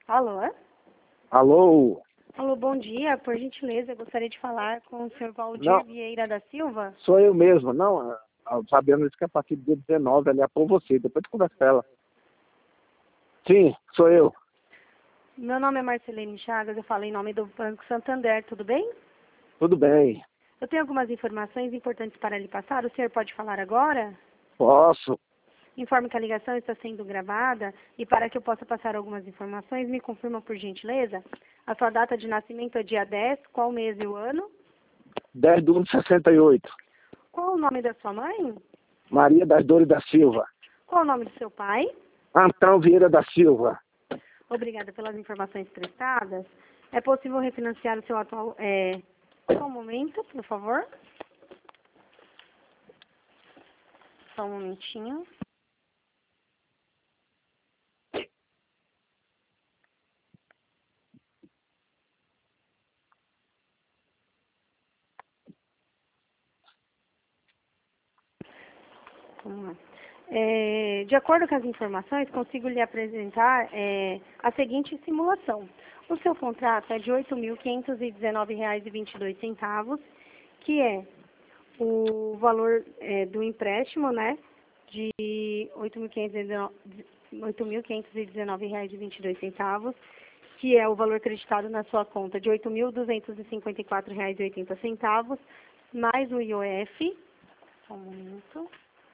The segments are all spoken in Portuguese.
Alô? Alô? Alô, bom dia. Por gentileza, eu gostaria de falar com o senhor Valdir Não, Vieira da Silva. sou eu mesmo. Não, a Fabiana disse que a partir do dia 19 ela é por você. Depois tu conversa com ela. Sim, sou eu. Meu nome é Marcelene Chagas, eu falo em nome do Banco Santander, tudo bem? Tudo bem. Eu tenho algumas informações importantes para lhe passar. O senhor pode falar agora? Posso? Informo que a ligação está sendo gravada e para que eu possa passar algumas informações, me confirma por gentileza. A sua data de nascimento é dia 10, qual mês e o ano? 10/1/68. Qual o nome da sua mãe? Maria das Dores da Silva. Qual o nome do seu pai? Antão Vieira da Silva. Obrigada pelas informações prestadas. É possível refinanciar o seu atual... Só um momento, por favor. Só um momentinho. Vamos lá. De acordo com as informações, consigo lhe apresentar a seguinte simulação. O seu contrato é de R$ 8.519,22, que é o valor do empréstimo, né, de R$ 8.519,22, que é o valor acreditado na sua conta de R$ 8.254,80, mais o IOF. Só um momento.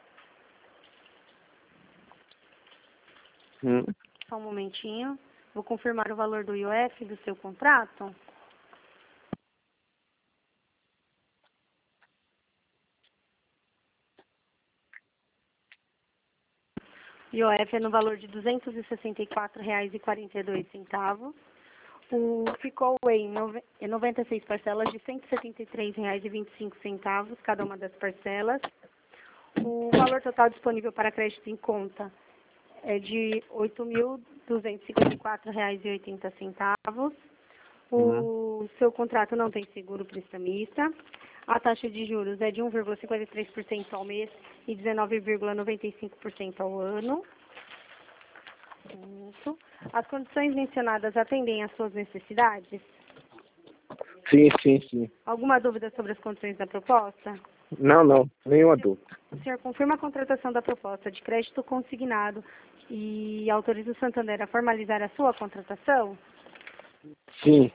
Só um momentinho. Vou confirmar o valor do IOF do seu contrato. O IOF é no valor de R$ 264,42. Ficou em 96 parcelas de R$ 173,25, cada uma das parcelas. O valor total disponível para crédito em conta é de R$ 8.254,80. O seu contrato não tem seguro prestamista. A taxa de juros é de 1,53% ao mês e 19,95% ao ano. Isso. As condições mencionadas atendem às suas necessidades? Sim, sim, sim. Alguma dúvida sobre as condições da proposta? Não, nenhuma dúvida. O senhor confirma a contratação da proposta de crédito consignado e autoriza o Santander a formalizar a sua contratação? Sim,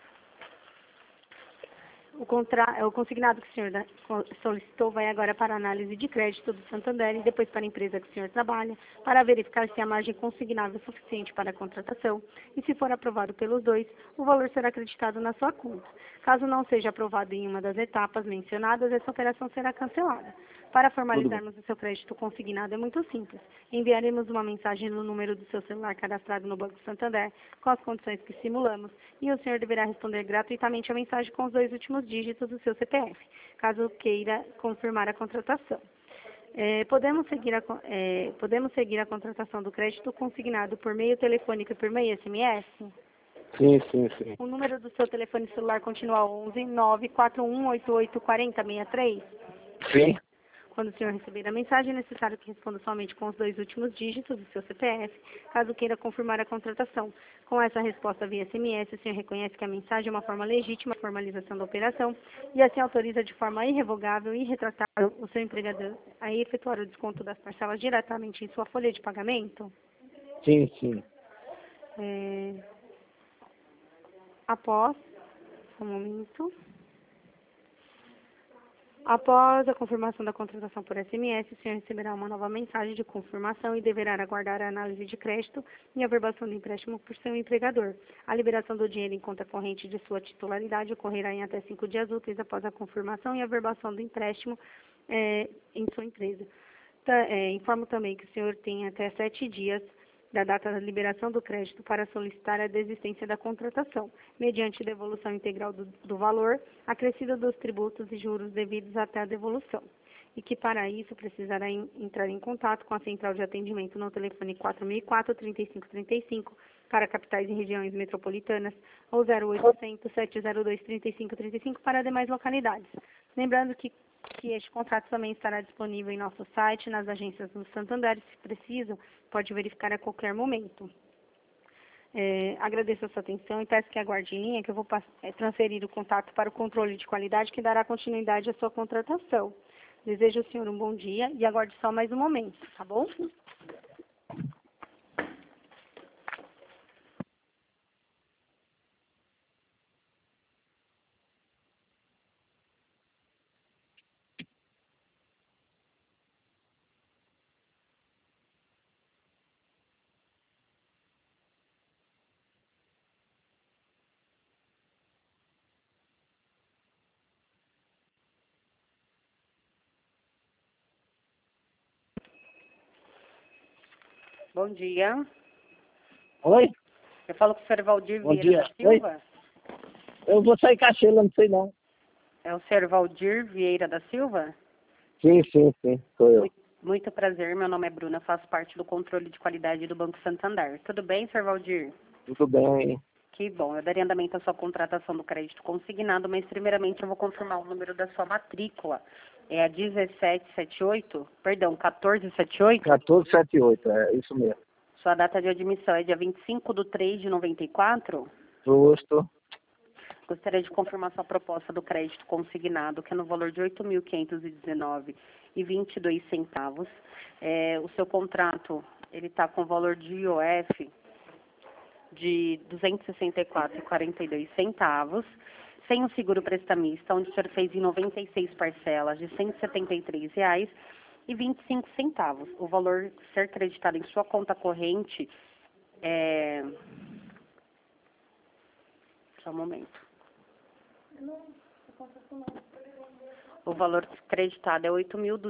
O consignado que o senhor solicitou vai agora para a análise de crédito do Santander e depois para a empresa que o senhor trabalha, para verificar se a margem consignável é suficiente para a contratação. E se for aprovado pelos dois, o valor será acreditado na sua conta. Caso não seja aprovado em uma das etapas mencionadas, essa operação será cancelada. Para tudo bem. formalizarmos o seu crédito consignado é muito simples. Enviaremos uma mensagem no número do seu celular cadastrado no Banco Santander com as condições que simulamos e o senhor deverá responder gratuitamente a mensagem com os 2 últimos dígitos do seu CPF, caso queira confirmar a contratação. Podemos seguir a contratação do crédito consignado por meio telefônico e por meio SMS? Sim. O número do seu telefone celular continua 11 94188 4063? Sim, Quando o senhor receber a mensagem, é necessário que responda somente com os 2 últimos dígitos do seu CPF, caso queira confirmar a contratação. Com essa resposta via SMS, o senhor reconhece que a mensagem é uma forma legítima de formalização da operação e assim autoriza de forma irrevogável e irretratável o seu empregador a efetuar o desconto das parcelas diretamente em sua folha de pagamento? sim. Após a confirmação da contratação por SMS, o senhor receberá uma nova mensagem de confirmação e deverá aguardar a análise de crédito e a verbação do empréstimo por seu empregador. A liberação do dinheiro em conta corrente de sua titularidade ocorrerá em até 5 dias úteis após a confirmação e a verbação do empréstimo em sua empresa. Informo também que o senhor tem até 7 dias da data da liberação do crédito para solicitar a desistência da contratação, mediante devolução integral do valor, acrescido dos tributos e juros devidos até a devolução. E que, para isso, precisará entrar em contato com a central de atendimento no telefone 4004-3535, para capitais e regiões metropolitanas, ou 0800-702-3535 para demais localidades. Lembrando que este contrato também estará disponível em nosso site, nas agências do Santander, se preciso, pode verificar a qualquer momento. Agradeço a sua atenção e peço que aguarde em linha que eu vou transferir o contato para o controle de qualidade que dará continuidade à sua contratação. Desejo ao senhor um bom dia e aguarde só mais um momento, tá bom? Bom dia. Oi? Eu falo com o senhor Valdir Bom Vieira da dia. Oi? Silva. Eu vou sair Caxila, não sei não. É o senhor Valdir Vieira da Silva? Sim, sou eu. Muito prazer, meu nome é Bruna, faço parte do controle de qualidade do Banco Santander. Tudo bem, senhor Valdir? Tudo bem. Que bom, eu daria andamento à sua contratação do crédito consignado, mas primeiramente eu vou confirmar o número da sua matrícula. É a 1778, perdão, 1478. 1478, é isso mesmo. Sua data de admissão é dia 25/3/94. Justo. Gostaria de confirmar sua proposta do crédito consignado, que é no valor de R$ 8.519,22. O seu contrato, ele está com valor de IOF de R$ 264,42, sem o seguro prestamista, onde o senhor fez em 96 parcelas de R$ 173,25. O valor ser creditado em sua conta corrente é... Só um momento. O valor creditado é R$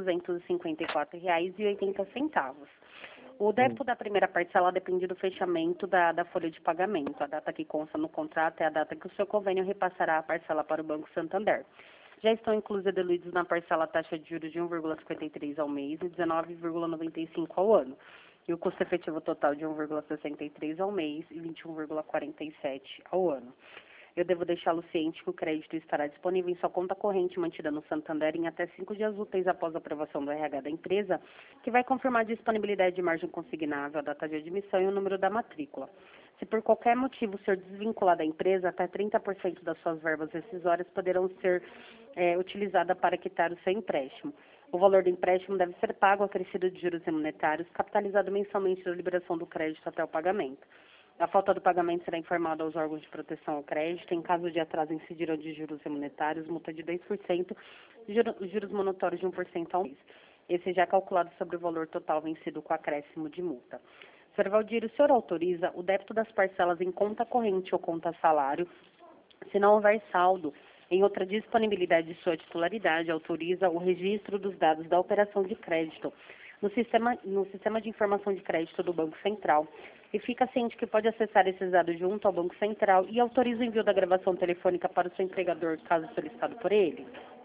8.254,80. O débito da primeira parcela depende do fechamento da folha de pagamento. A data que consta no contrato é a data que o seu convênio repassará a parcela para o Banco Santander. Já estão inclusos e diluídos na parcela a taxa de juros de 1,53 ao mês e 19,95 ao ano. E o custo efetivo total de 1,63 ao mês e 21,47 ao ano. Eu devo deixá-lo ciente que o crédito estará disponível em sua conta corrente mantida no Santander em até 5 dias úteis após a aprovação do RH da empresa, que vai confirmar a disponibilidade de margem consignável, a data de admissão e o número da matrícula. Se por qualquer motivo o senhor desvincular da empresa, até 30% das suas verbas rescisórias poderão ser utilizadas para quitar o seu empréstimo. O valor do empréstimo deve ser pago acrescido de juros monetários, capitalizado mensalmente da liberação do crédito até o pagamento. A falta do pagamento será informada aos órgãos de proteção ao crédito. Em caso de atraso, incidirão de juros monetários, multa de 10%, juros monetários de 1% ao mês. Esse já é calculado sobre o valor total vencido com acréscimo de multa. Sr. Valdir, o senhor autoriza o débito das parcelas em conta corrente ou conta salário, se não houver saldo em outra disponibilidade de sua titularidade, autoriza o registro dos dados da operação de crédito no sistema de informação de crédito do Banco Central e fica ciente que pode acessar esses dados junto ao Banco Central e autoriza o envio da gravação telefônica para o seu empregador, caso solicitado por ele?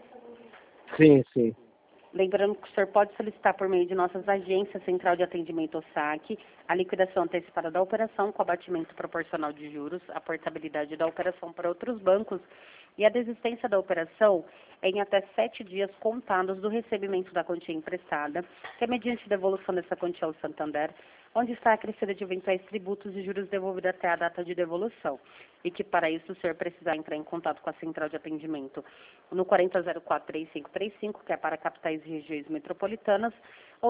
Sim. Lembrando que o senhor pode solicitar por meio de nossas agências Central de Atendimento ou SAC a liquidação antecipada da operação com abatimento proporcional de juros, a portabilidade da operação para outros bancos e a desistência da operação em até 7 dias contados do recebimento da quantia emprestada, que é mediante devolução dessa quantia ao Santander, onde está acrescida de eventuais tributos e juros devolvidos até a data de devolução, e que para isso o senhor precisar entrar em contato com a Central de Atendimento no 4004-3535, que é para capitais e regiões metropolitanas, ou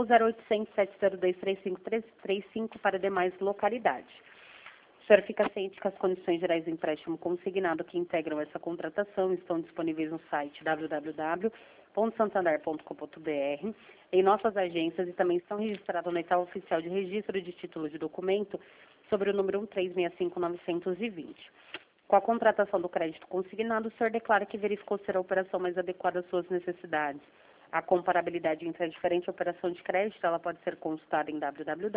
0800-702-3535 para demais localidades. O senhor fica ciente que as condições gerais do empréstimo consignado que integram essa contratação estão disponíveis no site www.santander.com.br, em nossas agências e também estão registradas na etapa oficial de registro de título de documento sobre o número 13665-920. Com a contratação do crédito consignado, o senhor declara que verificou ser a operação mais adequada às suas necessidades. A comparabilidade entre a diferente operação de crédito, ela pode ser consultada em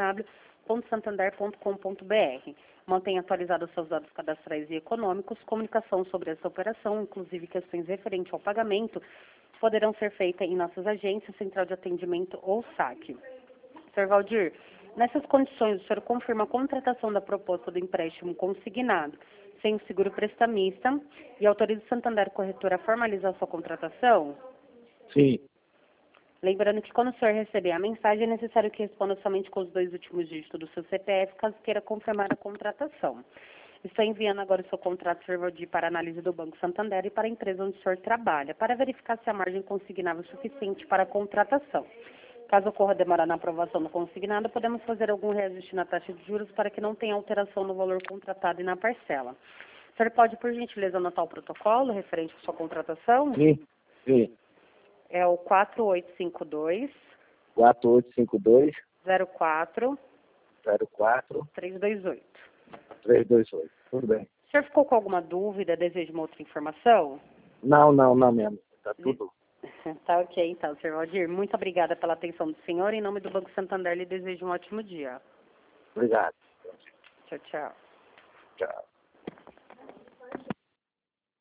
www.santander.com.br. Mantenha atualizados seus dados cadastrais e econômicos. Comunicação sobre essa operação, inclusive questões referentes ao pagamento, poderão ser feitas em nossas agências, Central de Atendimento ou SAC. Sr. Valdir, nessas condições, o senhor confirma a contratação da proposta do empréstimo consignado sem o seguro prestamista e autoriza o Santander Corretora a formalizar sua contratação? Sim. Lembrando que quando o senhor receber a mensagem, é necessário que responda somente com os 2 últimos dígitos do seu CPF, caso queira confirmar a contratação. Estou enviando agora o seu contrato servidor para análise do Banco Santander e para a empresa onde o senhor trabalha, para verificar se a margem consignável é suficiente para a contratação. Caso ocorra demora na aprovação do consignado, podemos fazer algum reajuste na taxa de juros para que não tenha alteração no valor contratado e na parcela. O senhor pode, por gentileza, anotar o protocolo referente à sua contratação? Sim, sim. É o 4852 4852 04 04 328. 328. Tudo bem. O senhor ficou com alguma dúvida, deseja uma outra informação? Não mesmo. Tá tudo. Tá ok, então, senhor Valdir. Muito obrigada pela atenção do senhor. Em nome do Banco Santander, lhe desejo um ótimo dia. Obrigado. Tchau, tchau. Tchau.